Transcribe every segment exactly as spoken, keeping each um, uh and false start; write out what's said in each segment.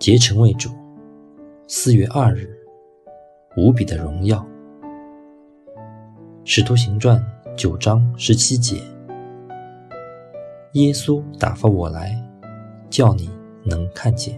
竭诚为主。四月二日，无比的荣耀。使徒行传九章十七节，耶稣打发我来，叫你能看见。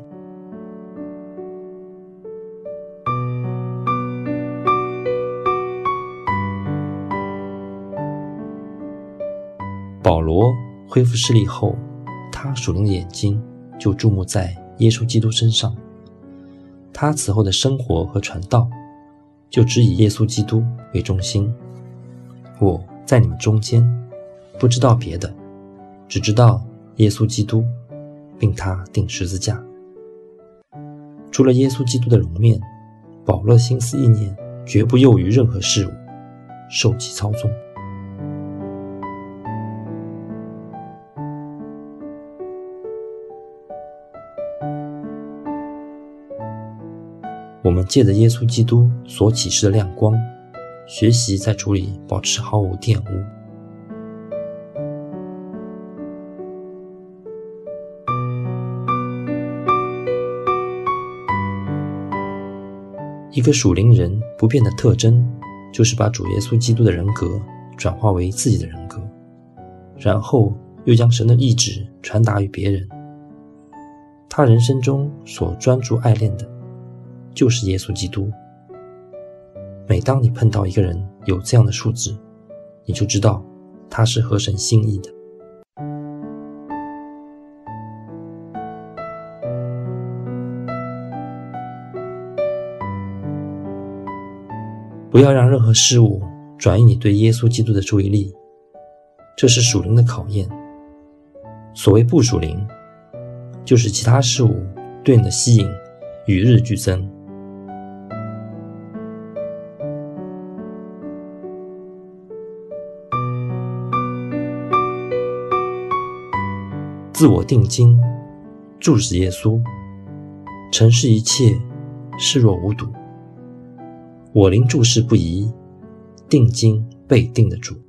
保罗恢复视力后，他属灵的眼睛就注目在耶稣基督身上，他此后的生活和传道就只以耶稣基督为中心。我在你们中间不知道别的，只知道耶稣基督，并他钉十字架。除了耶稣基督的容面，保罗的心思意念绝不囿于任何事物，受其操纵。我们借着耶稣基督所启示的亮光，学习在主里保持毫无玷污。一个属灵人不变的特征，就是把主耶稣基督的人格转化为自己的人格，然后又将神的意志传达于别人。他人生中所专注爱恋的就是耶稣基督。每当你碰到一个人有这样的素质，你就知道他是合神心意的。不要让任何事物转移你对耶稣基督的注意力，这是属灵的考验。所谓不属灵，就是其他事物对你的吸引与日俱增。自我定睛，注视耶稣，诚视一切，视若无睹。我灵注视不移，定睛被定的主。